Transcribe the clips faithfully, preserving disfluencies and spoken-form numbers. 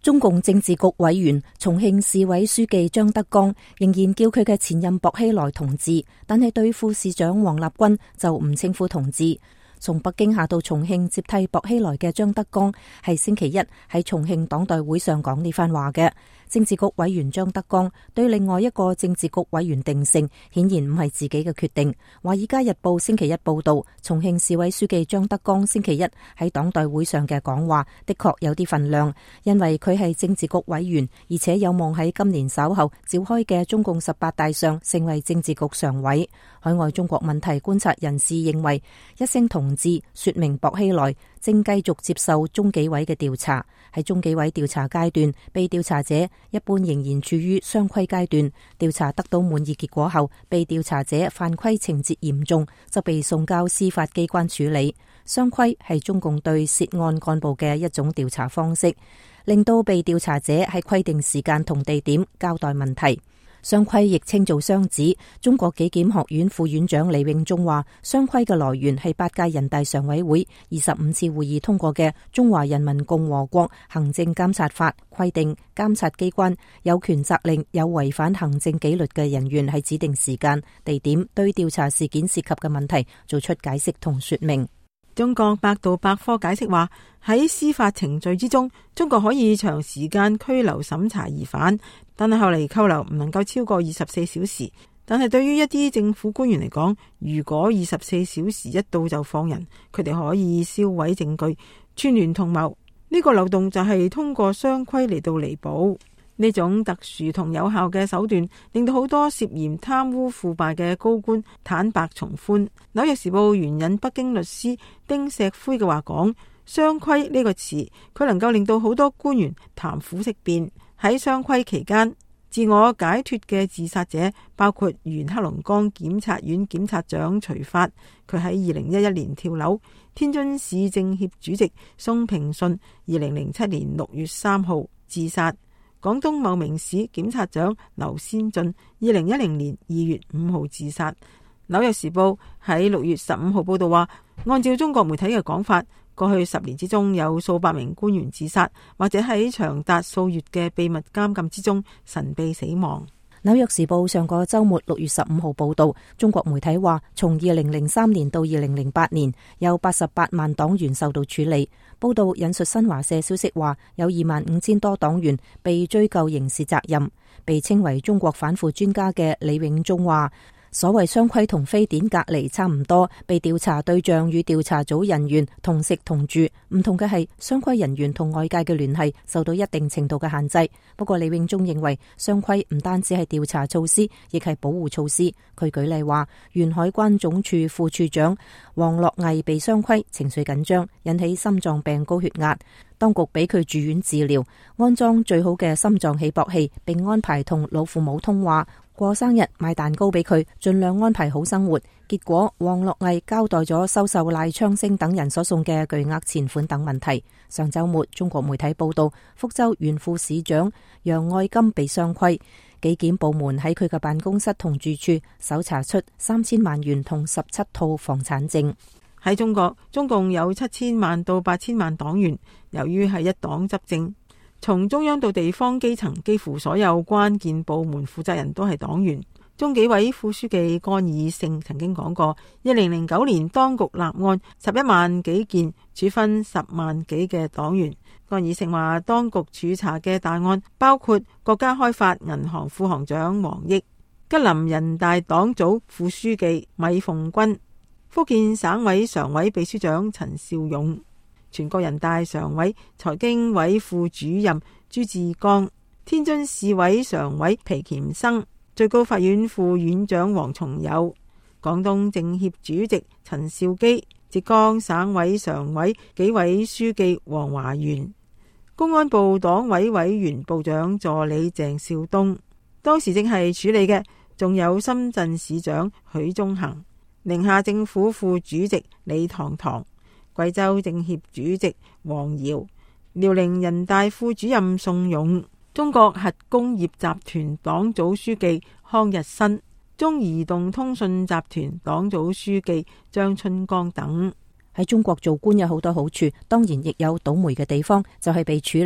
中共政治局委員、重慶市委書記張德江仍然叫佢嘅前任薄熙來同志，但係對副市長王立軍就唔稱呼同志。從北京下到重慶接替薄熙來嘅張德江係星期一喺重慶黨代會上講呢番話嘅。政治局委員張德江對另外一個政治局委員定性，顯然唔係自己嘅決定。華爾街日報星期一報道，重慶市委書記張德江星期一喺黨代會上嘅講話的確有啲分量，因為佢係政治局委員，而且有望喺今年稍後召開嘅中共十八大上成為政治局常委。海外中國問題觀察人士認為，一聲同志說明薄熙來正繼續接受中紀委嘅調查。喺中紀委調查階段，被調查者一般仍然處於雙規階段。調查得到滿意結果後，被調查者犯規情節嚴重，就被送交司法機關處理。雙規係中共對涉案幹部嘅一種調查方式，令到被調查者喺規定時間同地點交代問題。雙規亦稱做雙子。中國紀檢學院副院長李永忠話，雙規嘅來源係八屆人大常委會二十五次會議通過嘅《中華人民共和國行政監察法》，規定監察機關有權責令有違反行政紀律嘅人員喺指定時間、地點對調查事件涉及嘅問題做出解釋同說明。 中國百度百科解釋話，喺司法程序之中，中國可以長時間拘留審查疑犯，但係後嚟扣留唔能夠超過二十四小時。但係對於一啲政府官員嚟講，如果二十四小時一到就放人，佢哋可以銷毀證據、串聯同謀。呢個漏洞就係通過雙規嚟到彌補。呢種特殊同有效嘅手段，令到好多涉嫌貪污腐敗嘅高官坦白從寬。紐約時報援引北京律師丁石輝嘅話講，雙規呢個詞，佢能夠令到好多官員談虎色變。喺雙規期間，自我解脫嘅自殺者包括原黑龍江檢察院檢察長徐發，佢喺二零一一年跳樓；天津市政協主席宋平順，二零零七年六月三號自殺。廣東茂名市檢察長劉先進，二零一零年二月五號自殺。紐約時報喺六月十五號報道話，按照中國媒體嘅講法，過去十年之中有數百名官員自殺，或者喺長達數月嘅秘密監禁之中神秘死亡。 紐約時報上個周末六月十五號報道，中國媒體話，從二零零三年到二零零八年，有八十八萬黨員受到處理。報道引述新華社消息話，有二萬五千多黨員被追究刑事責任。被稱為中國反腐專家嘅李永忠話，所謂雙規同非典隔離差唔多，被調查對象與調查組人員同食同住，唔同嘅係雙規人員同外界嘅聯繫受到一定程度嘅限制。不過李永忠認為，雙規唔單止係調查措施，亦係保護措施。佢舉例話，原海關總署副處長王樂毅被雙規，情緒緊張，引起心臟病高血壓，當局俾佢住院治療，安裝最好嘅心臟起搏器，並安排同老父母通話。過生日買蛋糕俾佢，盡量安排好生活。結果王樂毅交代咗收受賴昌星等人所送嘅巨額錢款等問題。上周末中國媒體報道，福州原副市長楊愛金被雙規，紀檢部門喺佢嘅辦公室同住處搜查出三千萬元同十七套房產證。 喺中國，中共有七千萬到八千萬黨員，由於係一黨執政，從中央到地方基層，幾乎所有關鍵部門負責人都係黨員。中紀委副書記干爾勝曾經講過，二零零九年當局立案十一萬幾件，處分十萬幾嘅黨員。干爾勝話，當局處查嘅大案包括國家開發銀行副行長王毅、吉林人大黨組副書記米鳳君、福建省委常委秘書長陳少勇、全國人大常委財經委副主任朱志剛、天津市委常委皮儉生、最高法院副院長黃崇友、廣東政協主席陳肇基、浙江省委常委紀委書記黃華元、公安部黨委委員部長助理鄭少東。當時正係處理嘅仲有深圳市長許宗衡、寧夏政府副主席李堂堂、貴州政協主席王堯、遼寧人大副主任宋勇、中國核工業集團黨組書記康日新、中移動通訊集團黨組書記張春江等。 喺中國做官有好多好處，當然亦有倒霉嘅地方，就係被處理。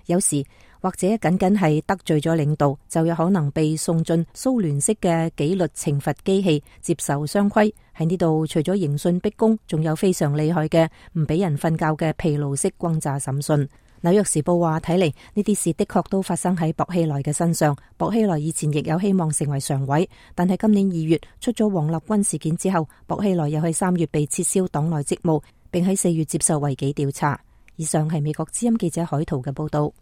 有時或者僅僅係得罪咗領導，就有可能被送進蘇聯式嘅紀律懲罰機器，接受雙規。喺呢度，除咗刑訊逼供，仲有非常厲害嘅唔俾人瞓覺嘅疲勞式轟炸審訊。紐約時報話，睇嚟呢啲事的確都發生喺薄熙來嘅身上。薄熙來以前亦有希望成為常委，但係今年二月出咗王立軍事件之後，薄熙來又喺三月被撤銷黨內職務，並喺四月接受維紀調查。以上係美國之音記者海濤嘅報道。